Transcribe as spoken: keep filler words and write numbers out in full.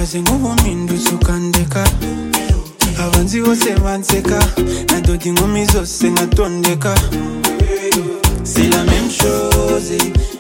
ibaze nk'ubumpindutse ukandeka abanzi bose banseka nadoda inkumi zose nkatondeka c'est la même chose